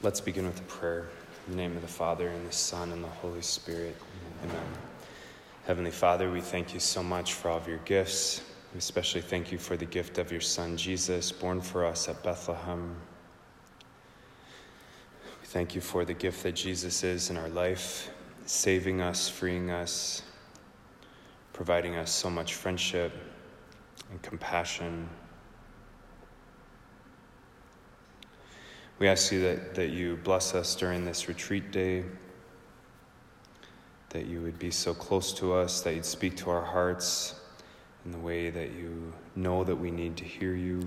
Let's begin with a prayer. In the name of the Father, and the Son, and the Holy Spirit. Amen. Heavenly Father, we thank you so much for all of your gifts. We especially thank you for the gift of your Son, Jesus, born for us at Bethlehem. We thank you for the gift that Jesus is in our life, saving us, freeing us, providing us so much friendship and compassion. We ask you that you bless us during this retreat day, that you would be so close to us, that you'd speak to our hearts in the way that you know that we need to hear you.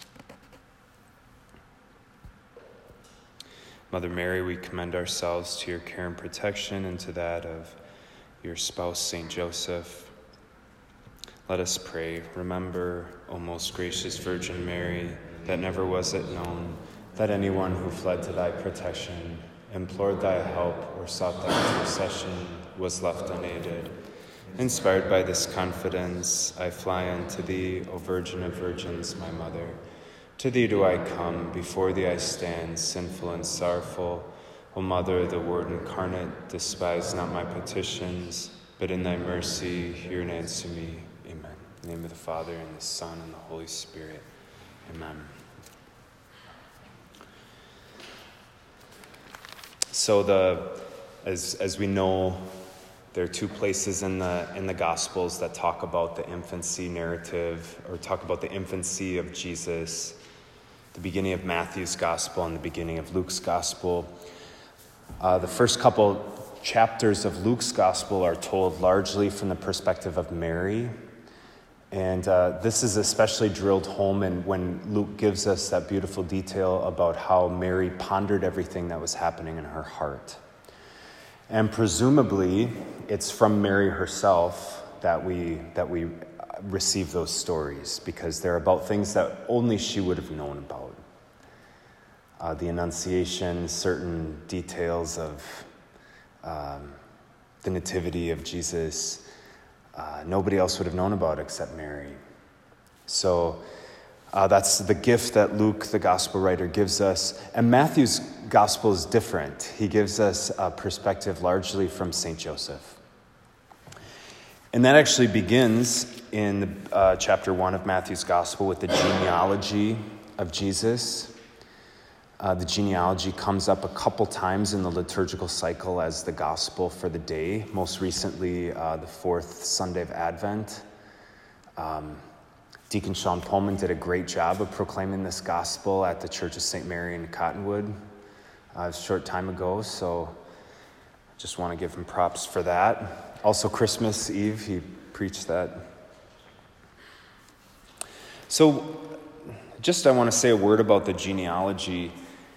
Mother Mary, we commend ourselves to your care and protection and to that of your spouse, Saint Joseph. Let us pray. Remember, O most gracious Virgin Mary, that never was it known that anyone who fled to thy protection, implored thy help, or sought thy intercession was left unaided. Inspired by this confidence, I fly unto thee, O Virgin of Virgins, my Mother. To thee do I come, before thee I stand, sinful and sorrowful. O Mother of the Word incarnate, despise not my petitions, but in thy mercy hear and answer me. Amen. In the name of the Father, and the Son, and the Holy Spirit. Amen. So as we know, there are two places in the Gospels that talk about the infancy narrative, or talk about the infancy of Jesus. The beginning of Matthew's Gospel and the beginning of Luke's Gospel. The first couple chapters of Luke's Gospel are told largely from the perspective of Mary. And this is especially drilled home when Luke gives us that beautiful detail about how Mary pondered everything that was happening in her heart. And presumably, it's from Mary herself that we receive those stories, because they're about things that only she would have known about. The Annunciation, certain details of the Nativity of Jesus, nobody else would have known about except Mary. So that's the gift that Luke, the gospel writer, gives us. And Matthew's gospel is different. He gives us a perspective largely from St. Joseph. And that actually begins in chapter 1 of Matthew's gospel with the genealogy of Jesus. The genealogy comes up a couple times in the liturgical cycle as the gospel for the day, most recently the fourth Sunday of Advent. Deacon Sean Pullman did a great job of proclaiming this gospel at the Church of St. Mary in Cottonwood a short time ago, so I just want to give him props for that. Also Christmas Eve, he preached that. So I want to say a word about the genealogy.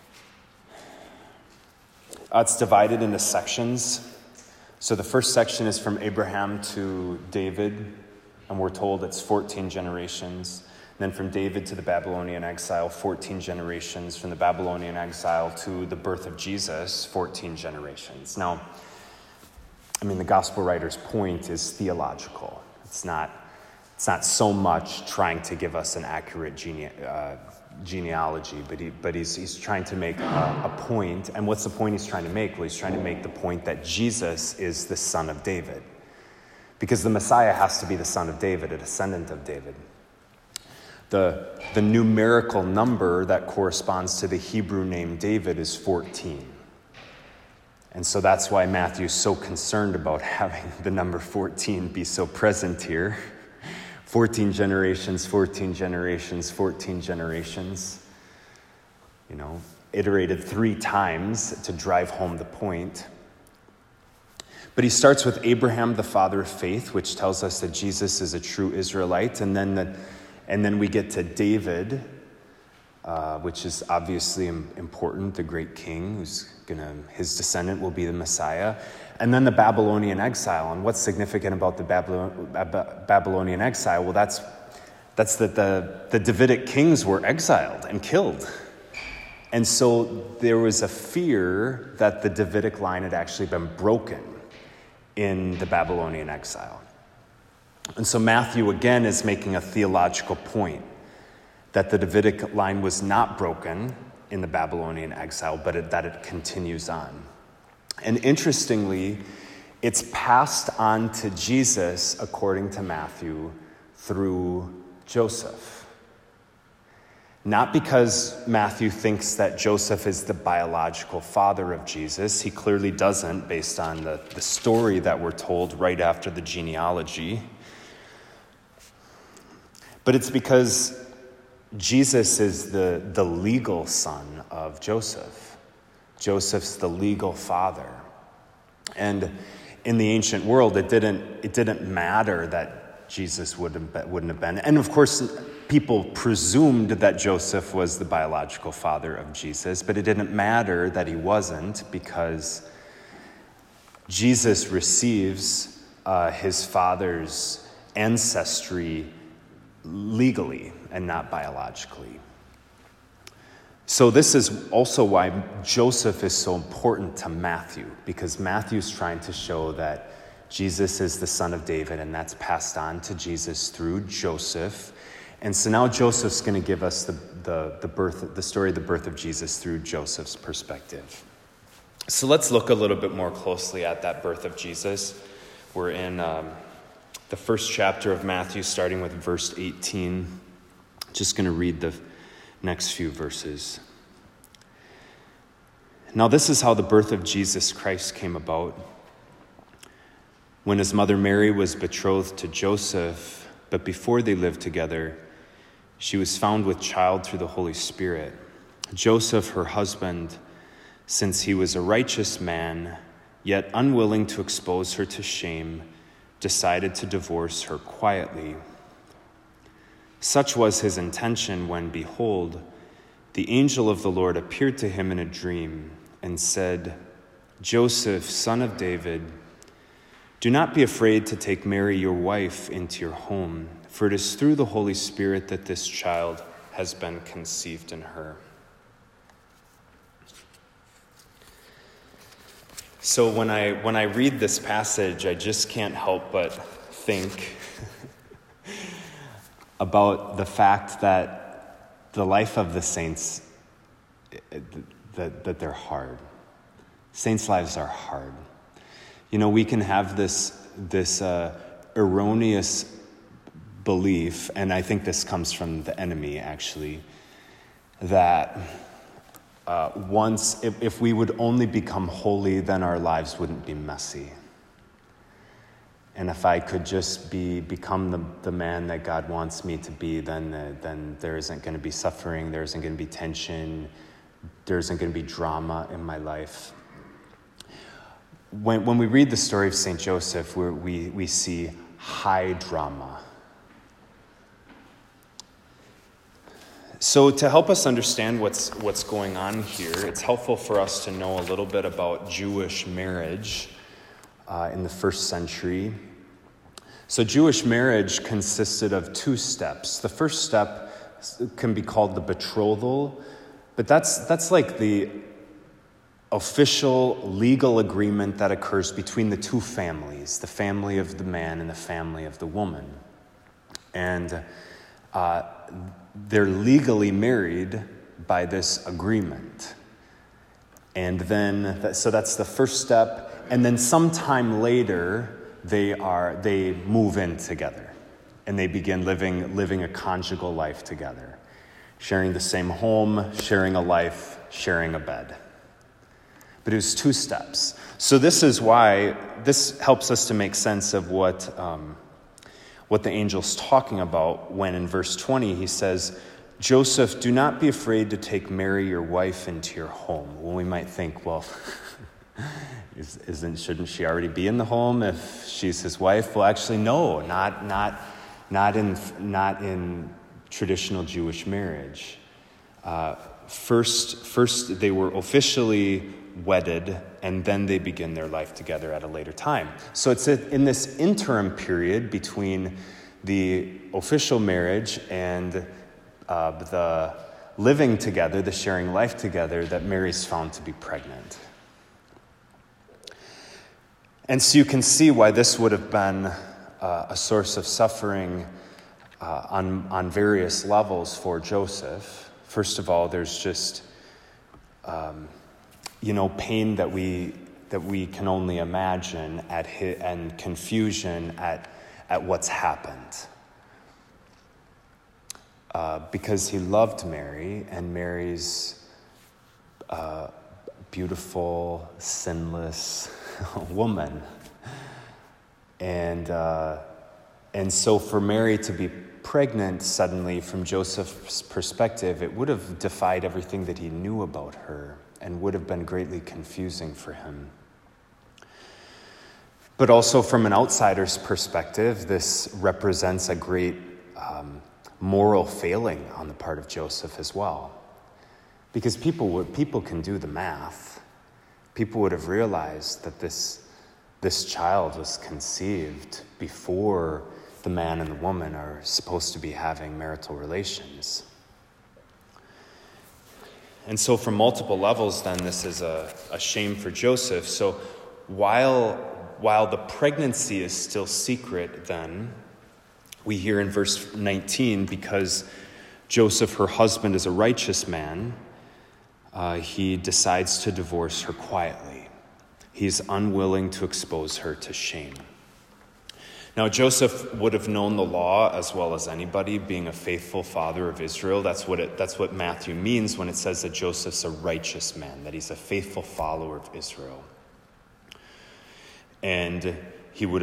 It's divided into sections. So the first section is from Abraham to David, and we're told it's 14 generations. And then from David to the Babylonian exile, 14 generations. From the Babylonian exile to the birth of Jesus, 14 generations. Now, the gospel writer's point is theological. It's not so much trying to give us an accurate genealogy, but he's trying to make a point. And what's the point he's trying to make? Well, he's trying to make the point that Jesus is the son of David, because the Messiah has to be the son of David, a descendant of David. The numerical number that corresponds to the Hebrew name David is 14. And so that's why Matthew's so concerned about having the number 14 be so present here. 14 generations, 14 generations, 14 generations. Iterated 3 times to drive home the point. But he starts with Abraham, the father of faith, which tells us that Jesus is a true Israelite. And then we get to David, which is obviously important, the great king his descendant will be the Messiah. And then the Babylonian exile. And what's significant about the Babylonian exile? Well, that's that the Davidic kings were exiled and killed. And so there was a fear that the Davidic line had actually been broken in the Babylonian exile. And so Matthew, again, is making a theological point that the Davidic line was not broken, in the Babylonian exile, but that it continues on. And interestingly, it's passed on to Jesus, according to Matthew, through Joseph. Not because Matthew thinks that Joseph is the biological father of Jesus. He clearly doesn't, based on the story that we're told right after the genealogy. But it's because Jesus is the legal son of Joseph. Joseph's the legal father. And in the ancient world, it didn't matter that Jesus wouldn't have been. And of course, people presumed that Joseph was the biological father of Jesus, but it didn't matter that he wasn't, because Jesus receives his father's ancestry legally and not biologically. So this is also why Joseph is so important to Matthew, because Matthew's trying to show that Jesus is the son of David, and that's passed on to Jesus through Joseph. And so now Joseph's going to give us the story of the birth of Jesus through Joseph's perspective. So let's look a little bit more closely at that birth of Jesus. We're in the first chapter of Matthew, starting with verse 18. Just going to read the next few verses. Now this is how the birth of Jesus Christ came about. When his mother Mary was betrothed to Joseph, but before they lived together, she was found with child through the Holy Spirit. Joseph, her husband, since he was a righteous man, yet unwilling to expose her to shame, decided to divorce her quietly. Such was his intention when, behold, the angel of the Lord appeared to him in a dream and said, Joseph, son of David, do not be afraid to take Mary, your wife, into your home, for it is through the Holy Spirit that this child has been conceived in her. So when I read this passage, I just can't help but think about the fact that the life of the saints, that they're hard. Saints' lives are hard. You know, we can have this erroneous belief, and I think this comes from the enemy, actually, that if we would only become holy, then our lives wouldn't be messy. And if I could just become the man that God wants me to be, then there isn't going to be suffering, there isn't going to be tension, there isn't going to be drama in my life. When we read the story of St. Joseph, we see high drama. So to help us understand what's going on here, it's helpful for us to know a little bit about Jewish marriage in the first century. So Jewish marriage consisted of 2 steps. The first step can be called the betrothal, but that's like the official legal agreement that occurs between the 2 families, the family of the man and the family of the woman. And they're legally married by this agreement. And then, so that's the first step. And then sometime later, they move in together. And they begin living a conjugal life together. Sharing the same home, sharing a life, sharing a bed. But it was 2 steps. So this is why, this helps us to make sense of what the angel's talking about when in verse 20 he says, Joseph, do not be afraid to take Mary, your wife, into your home. Well, we might think, well, shouldn't she already be in the home if she's his wife? Well, actually, no, not in traditional Jewish marriage. First they were officially wedded, and then they begin their life together at a later time. So it's in this interim period between the official marriage and the living together, the sharing life together, that Mary's found to be pregnant. And so you can see why this would have been a source of suffering on various levels for Joseph. First of all, there's just pain that we can only imagine and confusion at what's happened. Because he loved Mary, and Mary's beautiful, sinless woman. And so for Mary to be pregnant suddenly, from Joseph's perspective, it would have defied everything that he knew about her and would have been greatly confusing for him. But also from an outsider's perspective, this represents a great moral failing on the part of Joseph as well. Because people can do the math. People would have realized that this child was conceived before the man and the woman are supposed to be having marital relations. And so from multiple levels, then, this is a shame for Joseph. So while the pregnancy is still secret, then, we hear in verse 19, because Joseph, her husband, is a righteous man, he decides to divorce her quietly. He's unwilling to expose her to shame. Now, Joseph would have known the law as well as anybody, being a faithful father of Israel. That's what Matthew means when it says that Joseph's a righteous man, that he's a faithful follower of Israel. And he would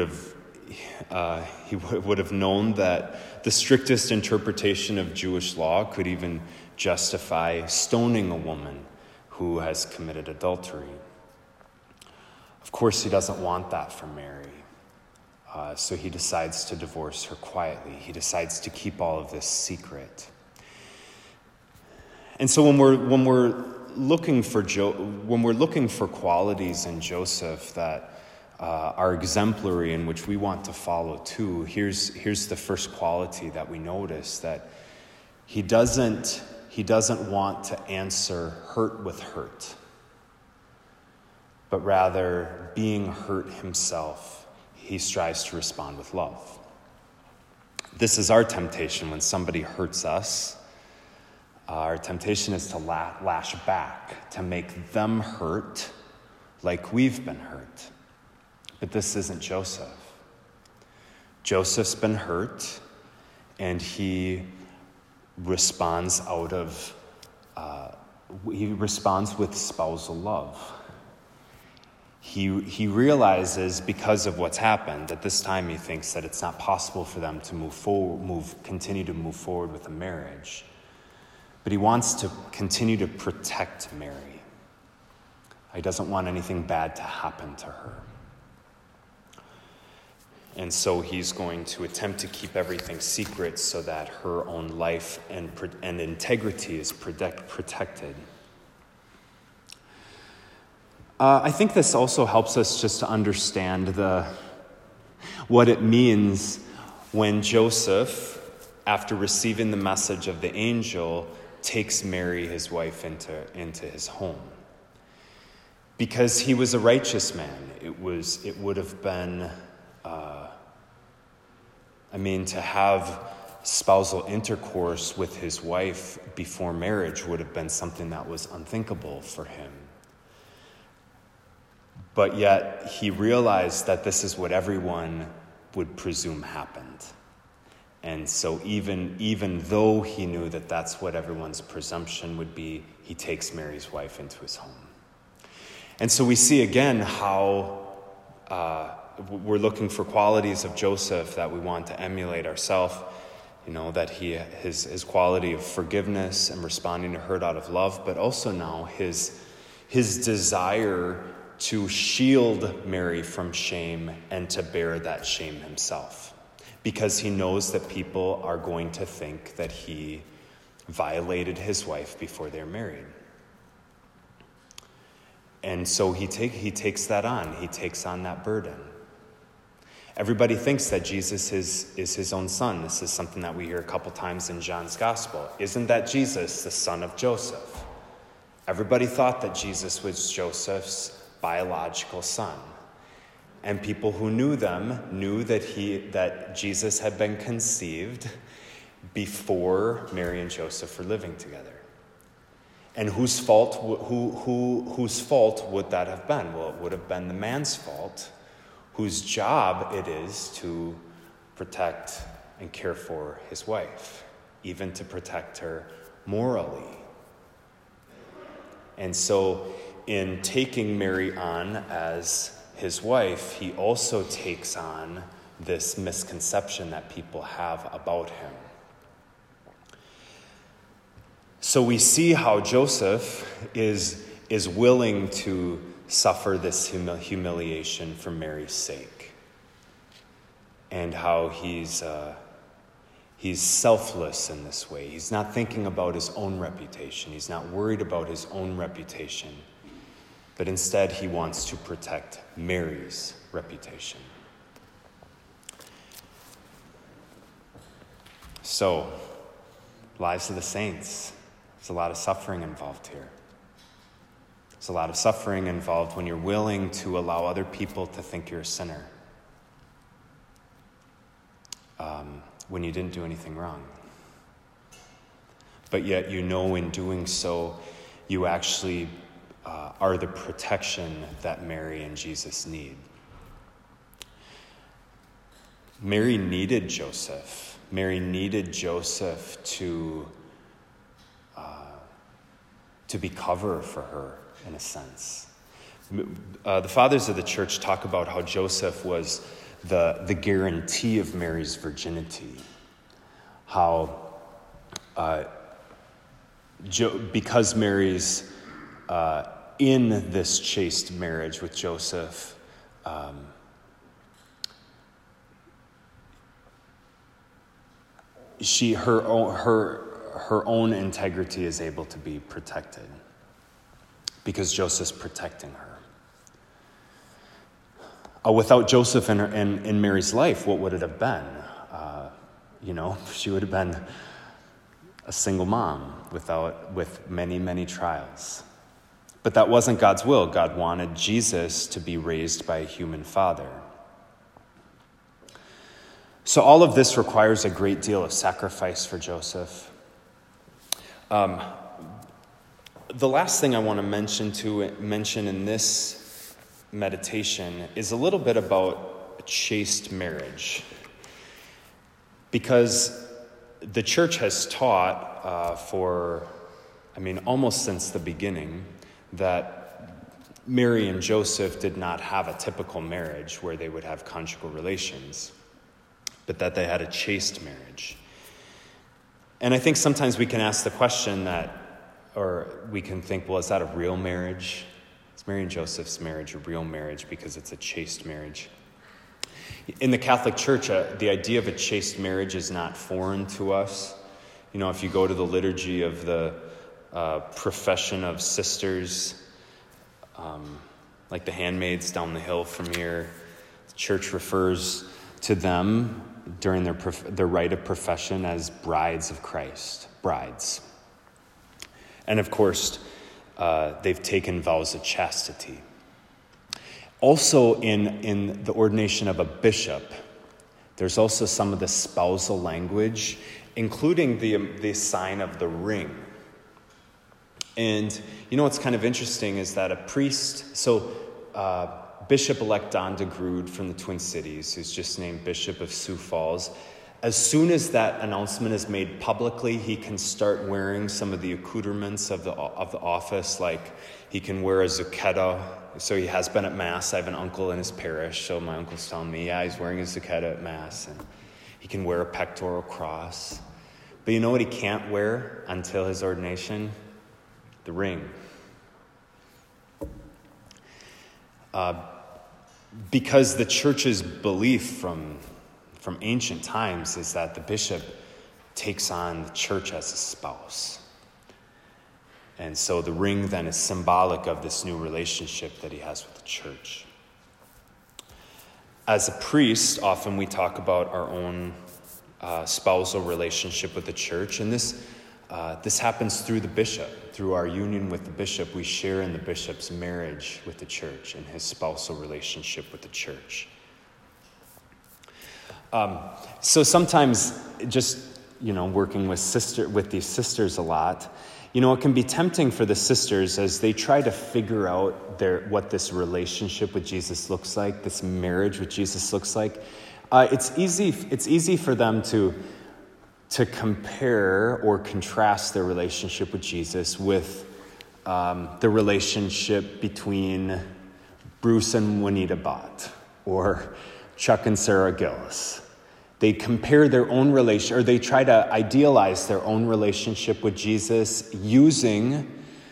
have known that the strictest interpretation of Jewish law could even justify stoning a woman who has committed adultery. Of course, he doesn't want that for Mary. So he decides to divorce her quietly. He decides to keep all of this secret. And so when we're looking for qualities in Joseph that are exemplary and which we want to follow too, here's the first quality that we notice, that he doesn't want to answer hurt with hurt, but rather, being hurt himself, he strives to respond with love. This is our temptation when somebody hurts us. Our temptation is to lash back, to make them hurt like we've been hurt. But this isn't Joseph. Joseph's been hurt, and he responds with spousal love. He realizes, because of what's happened, at this time he thinks that it's not possible for them to continue to move forward with a marriage. But he wants to continue to protect Mary. He doesn't want anything bad to happen to her. And so he's going to attempt to keep everything secret so that her own life and integrity is protected. I think this also helps us just to understand what it means when Joseph, after receiving the message of the angel, takes Mary, his wife, into his home. Because he was a righteous man. It would have been, to have spousal intercourse with his wife before marriage would have been something that was unthinkable for him. But yet he realized that this is what everyone would presume happened. And so even though he knew that that's what everyone's presumption would be, he takes Mary's wife into his home. And so we see again how we're looking for qualities of Joseph that we want to emulate ourselves. That his quality of forgiveness and responding to hurt out of love, but also now his desire to shield Mary from shame and to bear that shame himself, because he knows that people are going to think that he violated his wife before they're married. And so he takes that on. He takes on that burden. Everybody thinks that Jesus is his own son. This is something that we hear a couple times in John's gospel. Isn't that Jesus, the son of Joseph? Everybody thought that Jesus was Joseph's biological son. And people who knew them knew that Jesus had been conceived before Mary and Joseph were living together. And whose fault would that have been? Well, it would have been the man's fault, whose job it is to protect and care for his wife, even to protect her morally. And so in taking Mary on as his wife, he also takes on this misconception that people have about him. So we see how Joseph is willing to suffer this humiliation for Mary's sake, and how he's selfless in this way. He's not thinking about his own reputation. He's not worried about his own reputation, but instead he wants to protect Mary's reputation. So, lives of the saints. There's a lot of suffering involved here. There's a lot of suffering involved when you're willing to allow other people to think you're a sinner, when you didn't do anything wrong. But yet you know in doing so, you actually are the protection that Mary and Jesus need. Mary needed Joseph. Mary needed Joseph to be cover for her, in a sense. The fathers of the church talk about how Joseph was the guarantee of Mary's virginity. How because Mary's in this chaste marriage with Joseph, her own integrity is able to be protected because Joseph's protecting her. Without Joseph in Mary's life, what would it have been? She would have been a single mom with many, many trials. But that wasn't God's will. God wanted Jesus to be raised by a human father. So all of this requires a great deal of sacrifice for Joseph. The last thing I want to mention in this meditation is a little bit about a chaste marriage. Because the church has taught almost since the beginning, that Mary and Joseph did not have a typical marriage where they would have conjugal relations, but that they had a chaste marriage. And I think sometimes we can ask the question or we can think, well, is that a real marriage? Is Mary and Joseph's marriage a real marriage because it's a chaste marriage? In the Catholic Church, the idea of a chaste marriage is not foreign to us. If you go to the liturgy of the profession of sisters, like the handmaids down the hill from here, the church refers to them during their rite of profession as brides of Christ, brides. And of course, they've taken vows of chastity. Also in the ordination of a bishop, there's also some of the spousal language, including the sign of the ring. And what's kind of interesting is that a priest, Bishop-elect Don DeGrood from the Twin Cities, who's just named Bishop of Sioux Falls, as soon as that announcement is made publicly, he can start wearing some of the accoutrements of the office, like he can wear a zucchetto. So he has been at Mass. I have an uncle in his parish, so my uncle's telling me, he's wearing a zucchetto at Mass, and he can wear a pectoral cross. But you know what he can't wear until his ordination? The ring. Because the church's belief from ancient times is that the bishop takes on the church as a spouse. And so the ring then is symbolic of this new relationship that he has with the church. As a priest, often we talk about our own spousal relationship with the church, and this happens through the bishop. Through our union with the bishop, we share in the bishop's marriage with the church and his spousal relationship with the church. So sometimes just, working with these sisters a lot, It can be tempting for the sisters as they try to figure out what this relationship with Jesus looks like, this marriage with Jesus looks like. It's easy for them to compare or contrast their relationship with Jesus with the relationship between Bruce and Juanita Bott or Chuck and Sarah Gillis. They compare their own relation, or they try to idealize their own relationship with Jesus using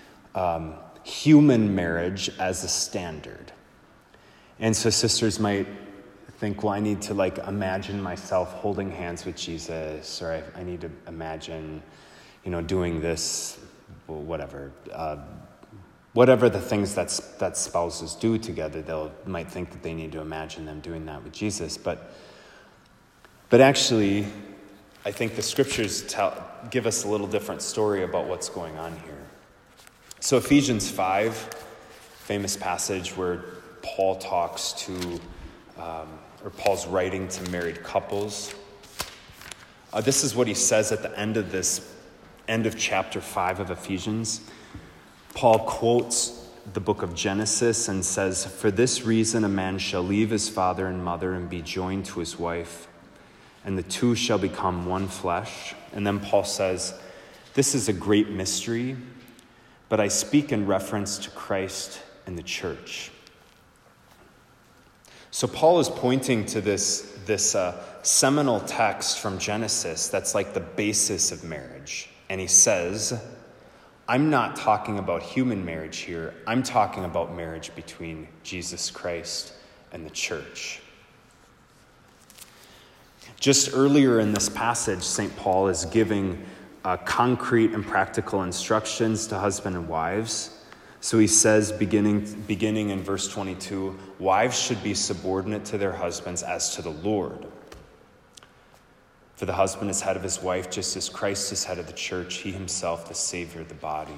human marriage as a standard. And so sisters might think, well, I need to imagine myself holding hands with Jesus, or I need to imagine, doing this, whatever the things that spouses do together. They might think that they need to imagine them doing that with Jesus, but actually, I think the scriptures give us a little different story about what's going on here. So Ephesians 5, famous passage where Paul talks to, or Paul's writing to married couples. This is what he says at the end of chapter 5 of Ephesians. Paul quotes the book of Genesis and says, "For this reason a man shall leave his father and mother and be joined to his wife, and the two shall become one flesh." And then Paul says, "This is a great mystery, but I speak in reference to Christ and the church." So Paul is pointing to this seminal text from Genesis that's like the basis of marriage. And he says, I'm not talking about human marriage here. I'm talking about marriage between Jesus Christ and the church. Just earlier in this passage, St. Paul is giving concrete and practical instructions to husband and wives. So he says, beginning in verse 22, wives should be subordinate to their husbands as to the Lord. For the husband is head of his wife, just as Christ is head of the church, he himself the Savior of the body.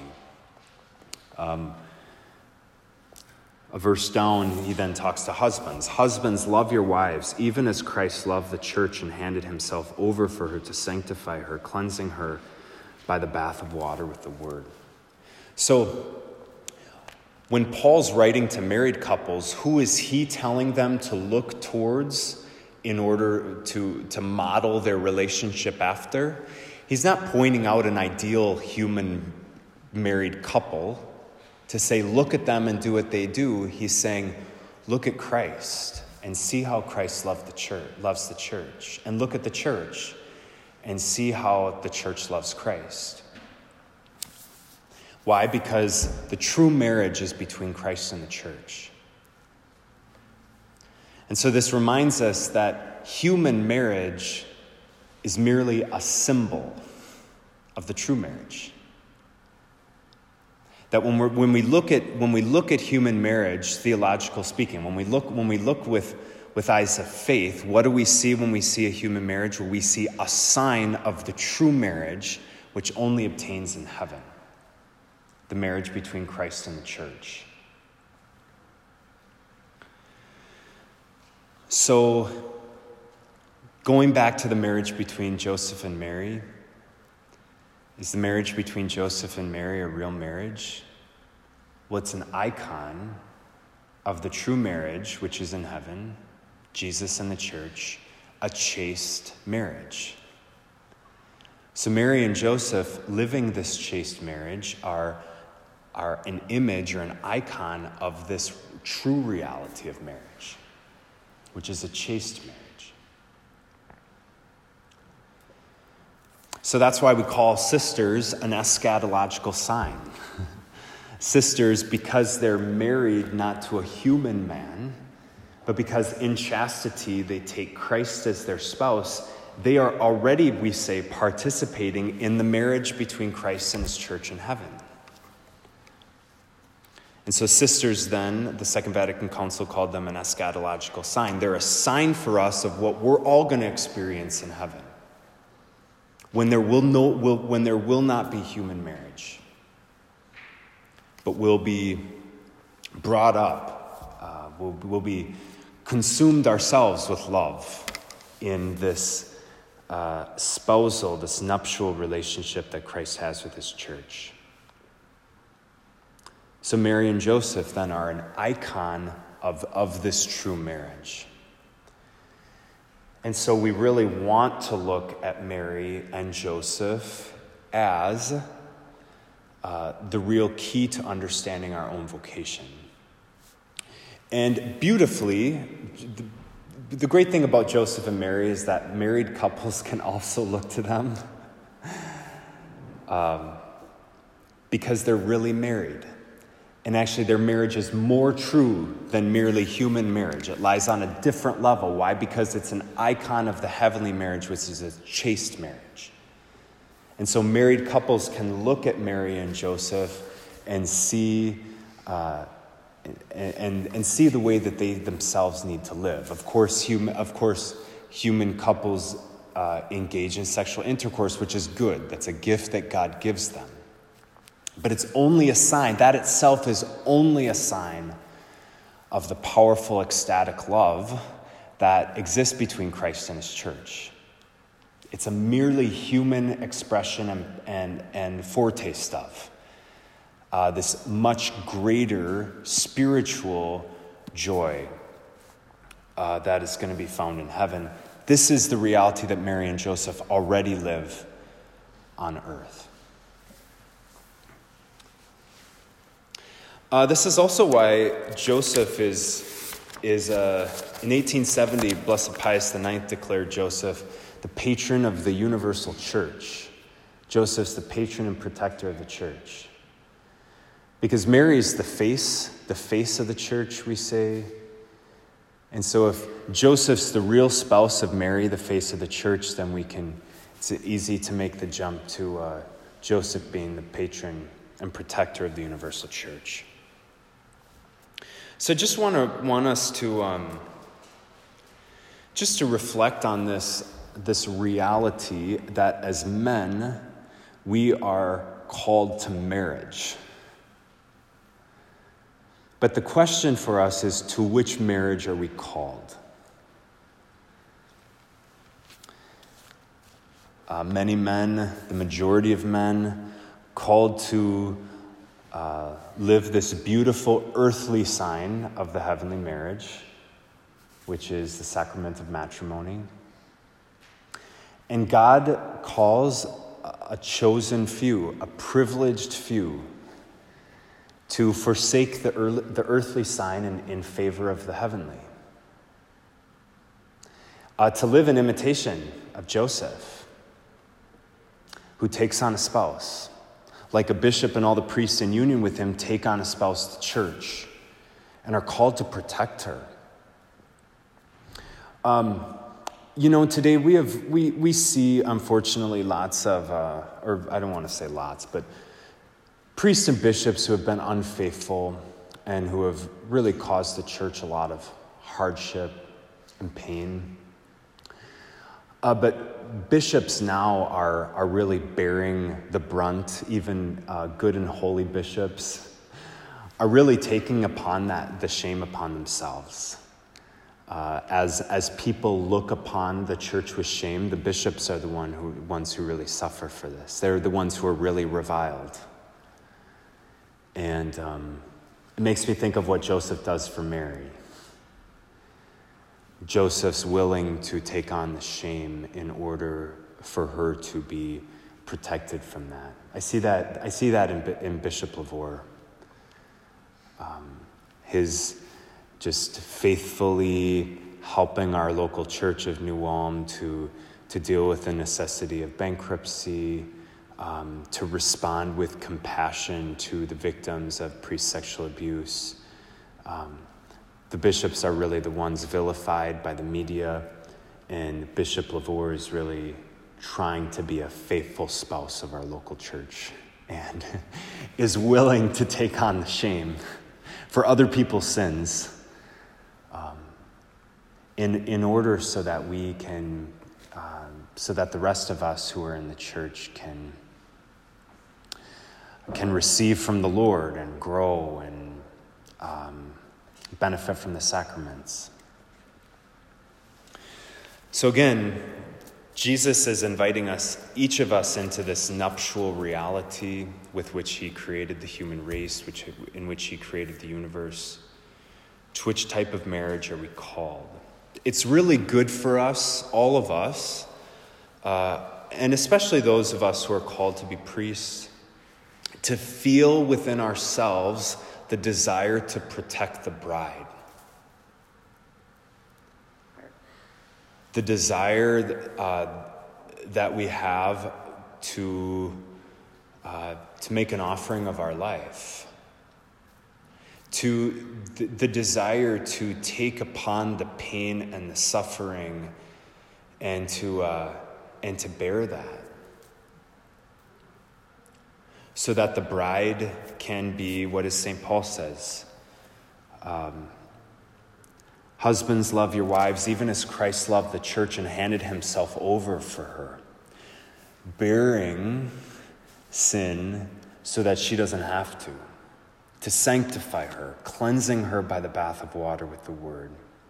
A verse down, he then talks to husbands. Husbands, love your wives, even as Christ loved the church and handed himself over for her to sanctify her, cleansing her by the bath of water with the word. So, when Paul's writing to married couples, who is he telling them to look towards in order to model their relationship after? He's not pointing out an ideal human married couple to say, look at them and do what they do. He's saying, look at Christ and see how Christ loves the church. And look at the church and see how the church loves Christ. Why? Because the true marriage is between Christ and the church. And so this reminds us that human marriage is merely a symbol of the true marriage. That when we look at human marriage, theological speaking, when we look with eyes of faith, what do we see when we see a human marriage? Well, we see a sign of the true marriage, which only obtains in heaven. The marriage between Christ and the church. So, going back to the marriage between Joseph and Mary, is the marriage between Joseph and Mary a real marriage? Well, it's an icon of the true marriage, which is in heaven, Jesus and the church, a chaste marriage. So Mary and Joseph living this chaste marriage are an image or an icon of this true reality of marriage, which is a chaste marriage. So that's why we call sisters an eschatological sign. Sisters, because they're married not to a human man, but because in chastity they take Christ as their spouse, they are already, we say, participating in the marriage between Christ and his church in heaven. And so sisters then, the Second Vatican Council called them an eschatological sign. They're a sign for us of what we're all going to experience in heaven. When there will not be human marriage, but we'll be brought up, we'll be consumed ourselves with love in this spousal, this nuptial relationship that Christ has with his church. So Mary and Joseph then are an icon of this true marriage. And so we really want to look at Mary and Joseph as the real key to understanding our own vocation. And beautifully, the great thing about Joseph and Mary is that married couples can also look to them because they're really married. And actually, their marriage is more true than merely human marriage. It lies on a different level. Why? Because it's an icon of the heavenly marriage, which is a chaste marriage. And so married couples can look at Mary and Joseph and see and see the way that they themselves need to live. Of course, human couples engage in sexual intercourse, which is good. That's a gift that God gives them. But it's only a sign, that itself is only a sign of the powerful, ecstatic love that exists between Christ and his church. It's a merely human expression and foretaste of this much greater spiritual joy that is going to be found in heaven. This is the reality that Mary and Joseph already live on earth. This is also why Joseph is in 1870, Blessed Pius IX declared Joseph the patron of the universal church. Joseph's the patron and protector of the church. Because Mary is the face of the church, we say. And so if Joseph's the real spouse of Mary, the face of the church, then it's easy to make the jump to Joseph being the patron and protector of the universal church. So I just want us to just to reflect on this reality that as men we are called to marriage. But the question for us is, to which marriage are we called? Many men, the majority of men, called to live this beautiful earthly sign of the heavenly marriage, which is the sacrament of matrimony. And God calls a chosen few, a privileged few, to forsake the earthly sign in favor of the heavenly. To live in imitation of Joseph, who takes on a spouse. Like a bishop and all the priests in union with him take on a spouse, the church, and are called to protect her. Today we see, unfortunately, lots of, or I don't want to say lots, but priests and bishops who have been unfaithful and who have really caused the church a lot of hardship and pain. But bishops now are really bearing the brunt. Even good and holy bishops are really taking upon the shame upon themselves. As people look upon the church with shame, the bishops are the ones who really suffer for this. They're the ones who are really reviled. And it makes me think of what Joseph does for Mary. Joseph's willing to take on the shame in order for her to be protected from that. I see that in Bishop Lavore. His just faithfully helping our local church of New Ulm to deal with the necessity of bankruptcy, to respond with compassion to the victims of pre-sexual abuse. The bishops are really the ones vilified by the media, and Bishop Lavore is really trying to be a faithful spouse of our local church and is willing to take on the shame for other people's sins in order so that we can, so that the rest of us who are in the church can receive from the Lord and grow and benefit from the sacraments. So again, Jesus is inviting us, each of us, into this nuptial reality with which he created the human race, in which he created the universe. To which type of marriage are we called? It's really good for us, all of us, and especially those of us who are called to be priests, to feel within ourselves the desire to protect the bride. The desire that we have to make an offering of our life. To the desire to take upon the pain and the suffering and to bear that. So that the bride can be, what does St. Paul says? Husbands, love your wives, even as Christ loved the church and handed himself over for her, bearing sin so that she doesn't have to sanctify her, cleansing her by the bath of water with the word.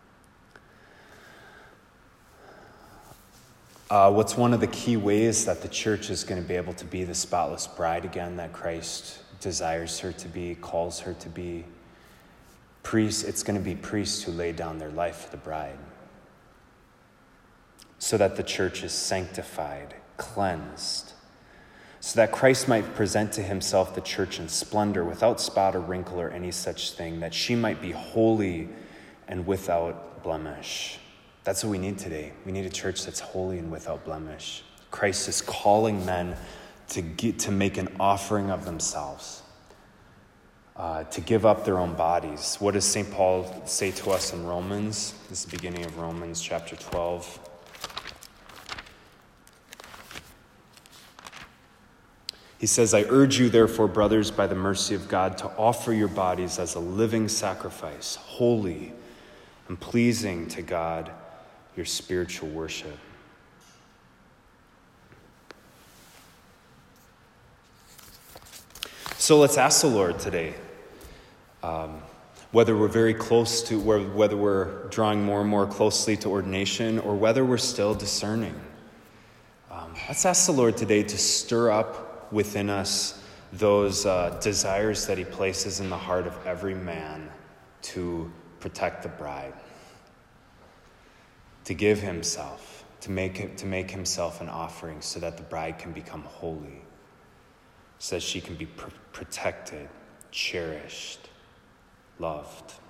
What's one of the key ways that the church is going to be able to be the spotless bride again that Christ desires her to be, calls her to be? Priests, it's going to be priests who lay down their life for the bride, so that the church is sanctified, cleansed, so that Christ might present to himself the church in splendor, without spot or wrinkle or any such thing, that she might be holy and without blemish. That's what we need today. We need a church that's holy and without blemish. Christ is calling men to make an offering of themselves. To give up their own bodies. What does St. Paul say to us in Romans? This is the beginning of Romans chapter 12. He says, I urge you, therefore, brothers, by the mercy of God, to offer your bodies as a living sacrifice, holy and pleasing to God, your spiritual worship. So let's ask the Lord today, whether we're very close to, whether we're drawing more and more closely to ordination, or whether we're still discerning. Let's ask the Lord today to stir up within us those desires that he places in the heart of every man to protect the bride, to give himself, to make himself an offering so that the bride can become holy, so that she can be protected, cherished, loved.